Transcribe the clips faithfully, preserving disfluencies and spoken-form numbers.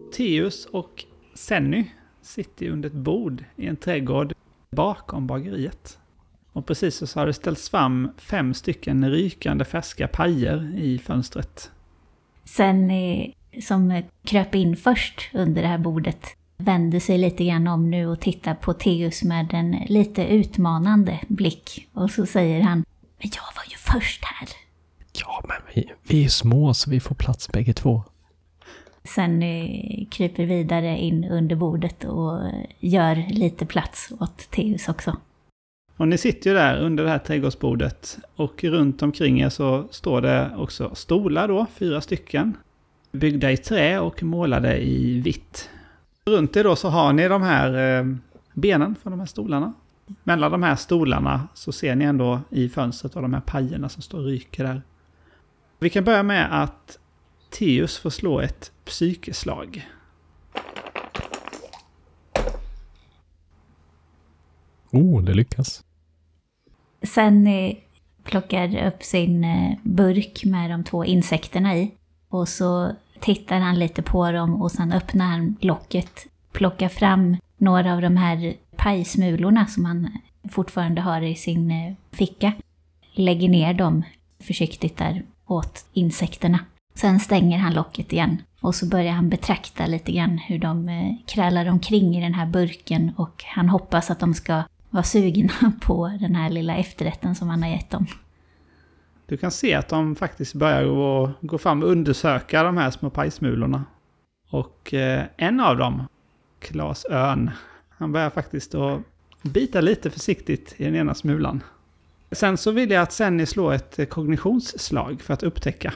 Theus och Senny sitter under ett bord i en trädgård bakom bageriet. Och precis så har det ställts fram fem stycken rykande färska pajer i fönstret. Senny, som kröp in först under det här bordet, vänder sig lite grann om nu och tittar på Theus med en lite utmanande blick. Och så säger han: men jag var ju först här. Ja, men vi, vi är små så vi får plats bägge två. Sen kryper vidare in under bordet och gör lite plats åt Theus också. Och ni sitter ju där under det här trädgårdsbordet och runt omkring er så står det också stolar då, fyra stycken. Byggda i trä och målade i vitt. Runt er då så har ni de här eh, benen för de här stolarna. Mellan de här stolarna så ser ni ändå i fönstret av de här pajerna som står och ryker där. Vi kan börja med att Theus får slå ett psykeslag. Oh, det lyckas. Sen plockar upp sin burk med de två insekterna i. Och så tittar han lite på dem och sen öppnar han locket. Plockar fram några av de här pajsmulorna som han fortfarande har i sin ficka. Lägger ner dem försiktigt där åt insekterna. Sen stänger han locket igen och så börjar han betrakta lite grann hur de krälar omkring i den här burken och han hoppas att de ska vara sugna på den här lilla efterrätten som han har gett dem. Du kan se att de faktiskt börjar gå, gå fram och undersöka de här små pajsmulorna. Och eh, en av dem, Claes Örn, han börjar faktiskt att bita lite försiktigt i den ena smulan. Sen så vill jag att Senny slår ett kognitionsslag för att upptäcka.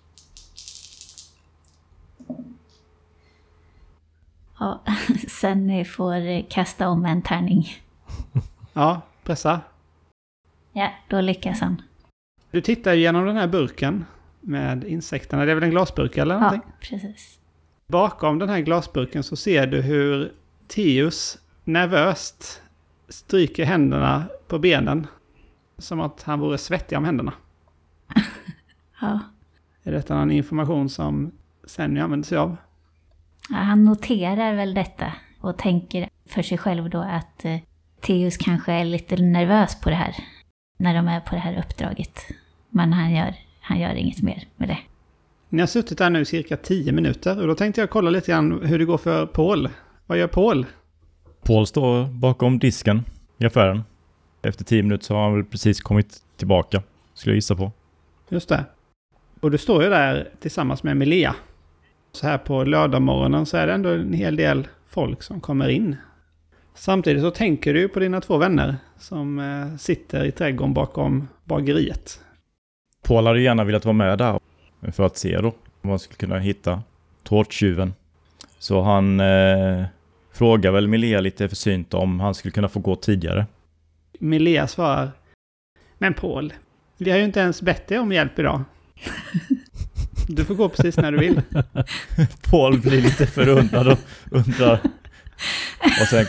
Ja, Senny får kasta om en tärning. Ja, pressa. Ja, då lyckas han. Du tittar igenom den här burken med insekterna. Det är väl en glasburk eller någonting? Ja, precis. Bakom den här glasburken så ser du hur Theus nervöst stryker händerna på benen. Som att han vore svettig om händerna. Ja. Är detta någon information som Senny använder sig av? Ja, han noterar väl detta och tänker för sig själv då att eh, Theus kanske är lite nervös på det här. När de är på det här uppdraget. Men han gör, han gör inget mer med det. Ni har suttit där nu i cirka tio minuter. Och då tänkte jag kolla lite grann hur det går för Paul. Vad gör Paul? Paul står bakom disken i affären. Efter tio minuter så har han väl precis kommit tillbaka. Skulle jag gissa på. Just det. Och du står ju där tillsammans med Milea. Så här på lördagmorgonen så är det ändå en hel del folk som kommer in. Samtidigt så tänker du på dina två vänner som eh, sitter i trädgården bakom bageriet. Paul hade gärna velat vara med där för att se då om man skulle kunna hitta tårttjuven. Så han eh, frågar väl Milea lite försynt om han skulle kunna få gå tidigare. Milea svarar: men Paul, vi har ju inte ens bett dig om hjälp idag. Du får gå precis när du vill. Paul blir lite förundrad och undrar. Och sen,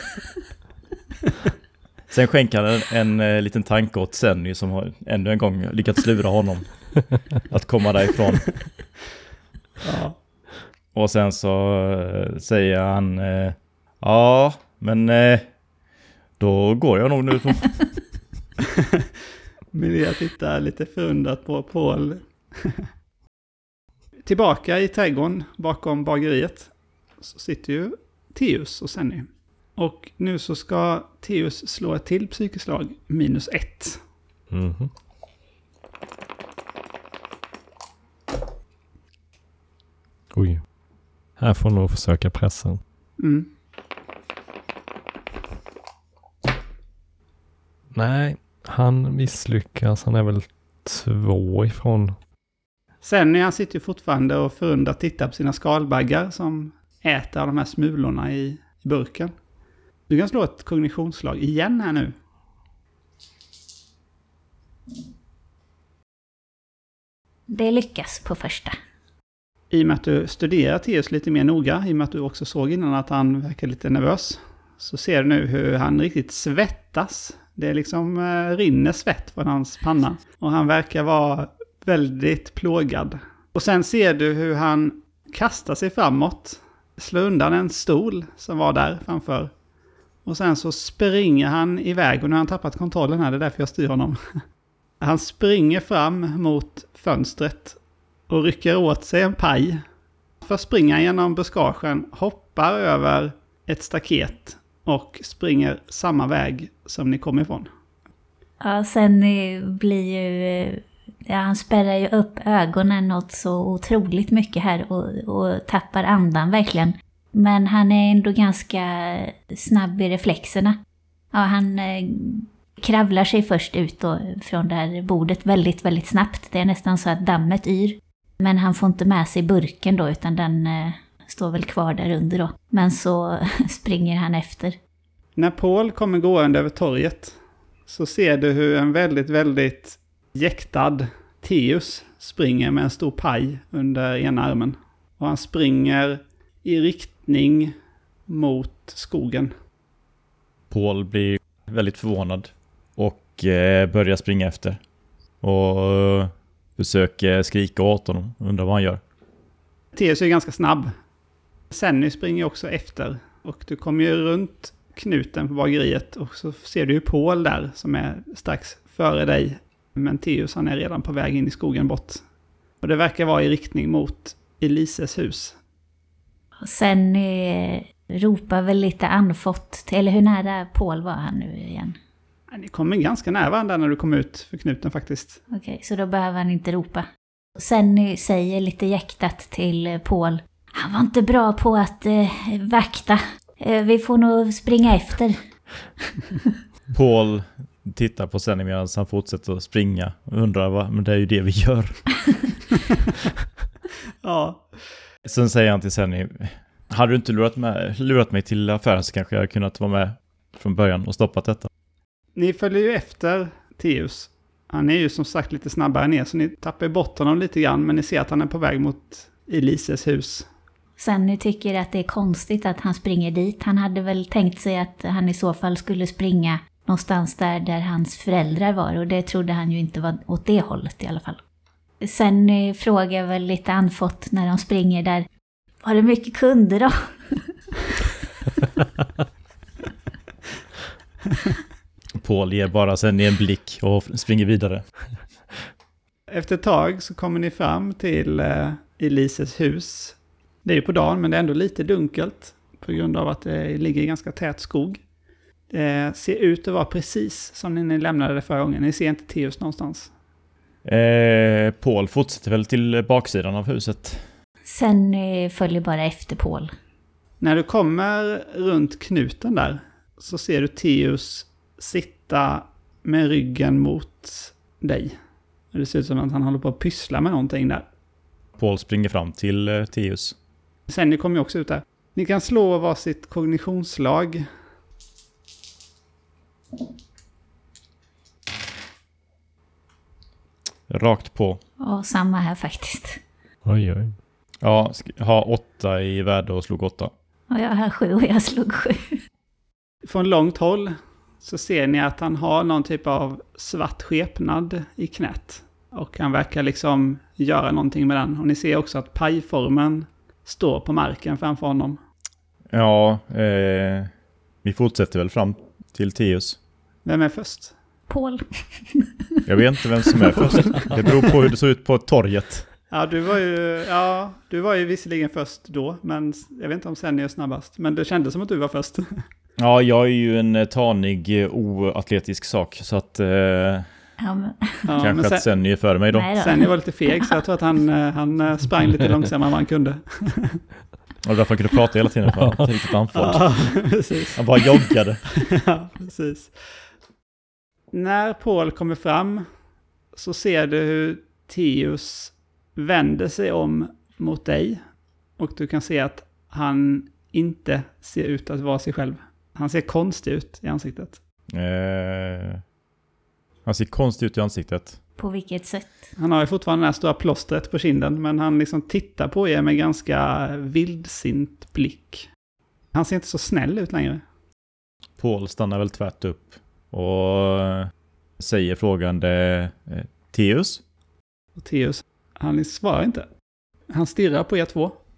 sen skänker han en, en, en liten tanke åt Senny som har ännu en gång lyckats lura honom att komma därifrån. Ja. Och sen så äh, säger han äh, ja, men äh, då går jag nog nu. Milea tittar lite förundrat på Paul. Tillbaka i trädgården bakom bageriet så sitter ju Theus och Senny. Och nu så ska Theus slå ett till psykeslag minus ett. Mm-hmm. Oj. Här får nog försöka pressa. Mm. Nej, han misslyckas. Han är väl två ifrån. Senny han sitter ju fortfarande och förundrat tittar på sina skalbaggar som äter av de här smulorna i burken. Du kan slå ett kognitionsslag igen här nu. Det lyckas på första. I och med att du studerar Theus lite mer noga, i och med att du också såg innan att han verkar lite nervös, så ser du nu hur han riktigt svettas. Det är liksom eh, rinner svett från hans panna. Och han verkar vara väldigt plågad. Och sen ser du hur han kastar sig framåt slår undan en stol som var där framför. Och sen så springer han iväg och nu har han tappat kontrollen här, det är därför jag styr honom. Han springer fram mot fönstret och rycker åt sig en paj. Först springer han genom buskagen, hoppar över ett staket och springer samma väg som ni kom ifrån. Ja, sen eh, blir ju... eh, Ja, han spärrar ju upp ögonen något så otroligt mycket här och, och tappar andan verkligen. Men han är ändå ganska snabb i reflexerna. Ja, han eh, kravlar sig först ut då, från det här bordet väldigt, väldigt snabbt. Det är nästan så att dammet yr. Men han får inte med sig burken då, utan den eh, står väl kvar där under då. Men så springer han efter. När Paul kommer gående över torget så ser du hur en väldigt, väldigt jäktad Theus springer med en stor paj under ena armen. Och han springer i riktning mot skogen. Paul blir väldigt förvånad och eh, börjar springa efter. Och eh, försöker skrika åt honom. Undrar vad han gör. Theus är ganska snabb. Senny springer också efter. Och du kommer ju runt knuten på bageriet. Och så ser du ju Paul där som är strax före dig. Men Theus han är redan på väg in i skogen bort. Och det verkar vara i riktning mot Elises hus. Och sen eh, ropar väl lite anfått. Eller hur nära Paul var han nu igen? Ja, ni kommer ganska nära varandra när du kom ut för knuten faktiskt. Okej, okay, så då behöver han inte ropa. Sen säger lite jäktat till Paul. Han var inte bra på att eh, vakta. Eh, vi får nog springa efter. Paul tittar på Senny medan han fortsätter att springa. Och undrar vad, men det är ju det vi gör. Ja. Sen säger han till Senny. Hade du inte lurat, med, lurat mig till affären så kanske jag kunnat vara med från början och stoppat detta. Ni följer ju efter Theus. Han är ju som sagt lite snabbare ner så ni tappar bort honom lite grann. Men ni ser att han är på väg mot Elises hus. Sen tycker att det är konstigt att han springer dit. Han hade väl tänkt sig att han i så fall skulle springa någonstans där, där hans föräldrar var. Och det trodde han ju inte var åt det hållet i alla fall. Sen eh, frågar jag väl lite anfått när de springer där. Var det mycket kunder då? Paul ger bara sen en blick och springer vidare. Efter ett tag så kommer ni fram till eh, Elises hus. Det är ju på dagen men det är ändå lite dunkelt. På grund av att det ligger i ganska tät skog. Det ser ut att vara precis som ni lämnade det förra gången. Ni ser inte Theus någonstans. Eh, Paul fortsätter väl till baksidan av huset. Sen eh, följer bara efter Paul. När du kommer runt knuten där så ser du Theus sitta med ryggen mot dig. Det ser ut som att han håller på att pyssla med någonting där. Paul springer fram till eh, Theus. Sen ni kommer ju också ut där. Ni kan slå varsitt kognitionsslag. Rakt på. Ja, samma här faktiskt. Oj, oj. Ja, ha åtta i värde och slog åtta. Och jag har sju och jag slog sju. Från långt håll så ser ni att han har någon typ av svart skepnad i knät. Och han verkar liksom göra någonting med den. Och ni ser också att pajformen står på marken framför honom. Ja, eh, vi fortsätter väl fram till Theus. Vem är först? Paul. Jag vet inte vem som är först. Det beror på hur det såg ut på torget. Ja, du var ju, ja, du var ju visserligen först då. Men jag vet inte om sen är snabbast. Men det kändes som att du var först. Ja, jag är ju en tanig, oatletisk sak. Så att eh, Ja, men... kanske ja, men sen, att Senny är före mig då. Nej då. Senny var lite feg så jag tror att han, han sprang lite långsammare än vad han kunde. Och därför han kunde prata hela tiden. För han riktigt andfådd. Ja, precis. Han bara joggade. Ja, precis. När Paul kommer fram så ser du hur Theus vänder sig om mot dig. Och du kan se att han inte ser ut att vara sig själv. Han ser konstig ut i ansiktet. Eh, han ser konstig ut i ansiktet. På vilket sätt? Han har ju fortfarande det här stora plåstret på kinden. Men han liksom tittar på er med ganska vildsint blick. Han ser inte så snäll ut längre. Paul stannar väl tvärt upp. Och säger frågande eh, Theus. Och Theus, han svarar inte. Han stirrar på er två.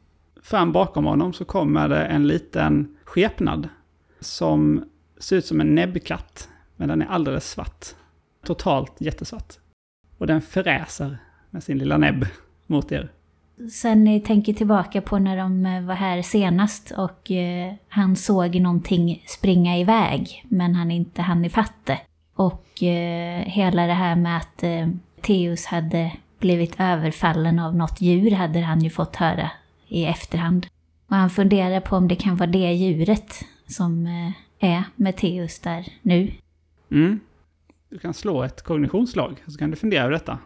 fram bakom honom så kommer det en liten skepnad som ser ut som en näbbkatt, men den är alldeles svart. Totalt jättesvart. Och den fräser med sin lilla näbb mot er. Sen ni tänker tillbaka på när de var här senast och eh, han såg någonting springa iväg, men han inte hann ifatt det. Och eh, hela det här med att eh, Theus hade blivit överfallen av något djur hade han ju fått höra i efterhand. Och han funderar på om det kan vara det djuret som eh, är med Theus där nu. Mm. Du kan slå ett kognitionsslag så kan du fundera över detta.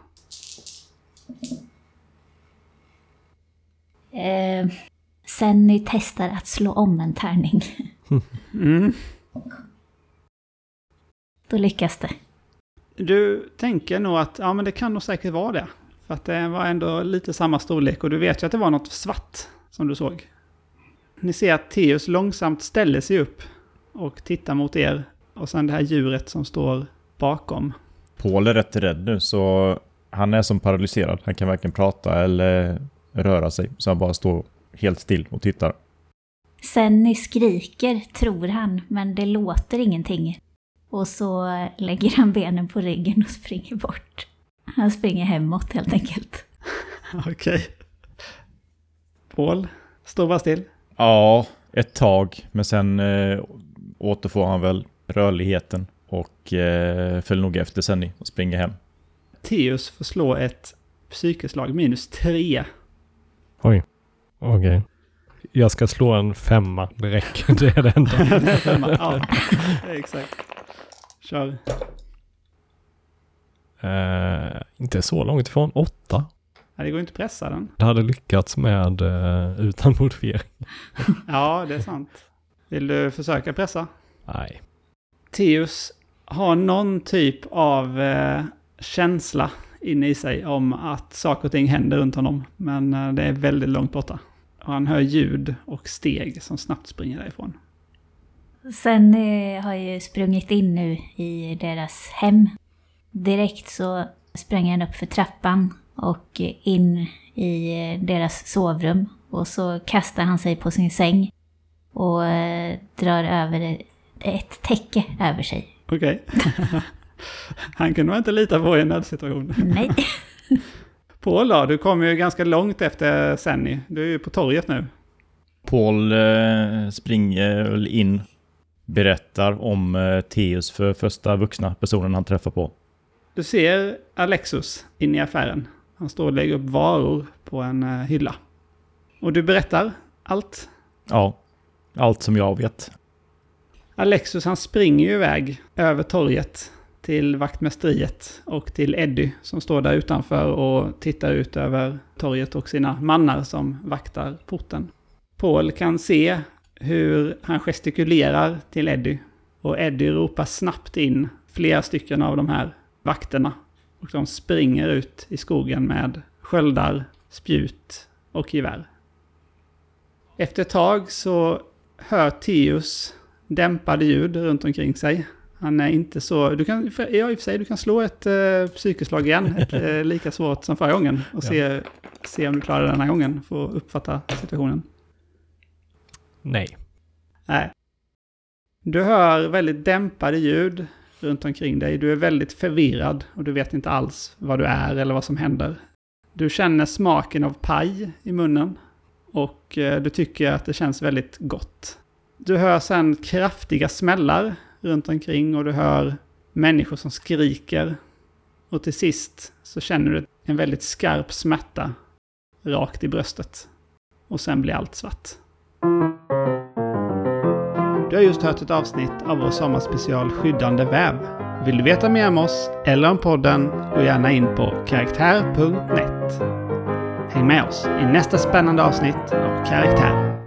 Eh, sen ni testar att slå om en tärning. Mm. Då lyckas det. Du tänker nog att ja, men det kan nog säkert vara det. För att det var ändå lite samma storlek och du vet ju att det var något svart som du såg. Ni ser att Theus långsamt ställer sig upp och tittar mot er. Och sen det här djuret som står bakom. Paul är rätt rädd nu så han är som paralyserad. Han kan varken prata eller röra sig. Så han bara står helt still och tittar. Sen ni skriker tror han, men det låter ingenting. Och så lägger han benen på ryggen och springer bort. Han springer hemåt helt enkelt. Okej. Okay. Paul, står bara still. Ja, ett tag. Men sen eh, återfår han väl rörligheten. Och eh, följer nog efter sen och springer hem. Theus får slå ett psykeslag minus tre. Oj, okej. Okay. Jag ska slå en femma, det räcker, det är det enda. Det är femma, ja, exakt. Kör. Uh, inte så långt ifrån, åtta. Ja, det går inte att pressa den. Det hade lyckats med uh, utan modifiering. Ja, det är sant. Vill du försöka pressa? Nej. Theus har någon typ av eh, känsla inne i sig om att saker och ting händer runt honom. Men eh, det är väldigt långt borta. Och han hör ljud och steg som snabbt springer därifrån. Sen eh, har jag ju sprungit in nu i deras hem. Direkt så sprang han upp för trappan och in i eh, deras sovrum. Och så kastar han sig på sin säng och eh, drar över ett täcke över sig. Okej. Okay. Han kunde man inte lita på i en nödsituation. Nej. Paul då, du kom ju ganska långt efter Senny. Du är ju på torget nu. Paul eh, springer in, berättar om eh, Theus för första vuxna personen han träffar på. Du ser Alexus in i affären. Han står och lägger upp varor på en eh, hylla. Och du berättar allt. Ja, allt som jag vet. Alexus han springer ju iväg över torget till vaktmästeriet och till Eddie som står där utanför och tittar ut över torget och sina mannar som vaktar porten. Paul kan se hur han gestikulerar till Eddie och Eddie ropar snabbt in flera stycken av de här vakterna och de springer ut i skogen med sköldar, spjut och gevär. Efter ett tag så hör Theus dämpade ljud runt omkring sig. Han är inte så... Du kan, ja, i och för sig, du kan slå ett eh, psykeslag igen. Ett, eh, lika svårt som förra gången. Och se, ja. se om du klarar det den här gången. För att uppfatta situationen. Nej. Nej. Du hör väldigt dämpade ljud runt omkring dig. Du är väldigt förvirrad. Och du vet inte alls vad du är eller vad som händer. Du känner smaken av paj i munnen. Och eh, du tycker att det känns väldigt gott. Du hör sen kraftiga smällar runt omkring och du hör människor som skriker. Och till sist så känner du en väldigt skarp smärta rakt i bröstet. Och sen blir allt svart. Du har just hört ett avsnitt av vår sommarspecial Skyddande väv. Vill du veta mer om oss eller om podden, gå gärna in på karaktär punkt net. Häng med oss i nästa spännande avsnitt av Karaktär.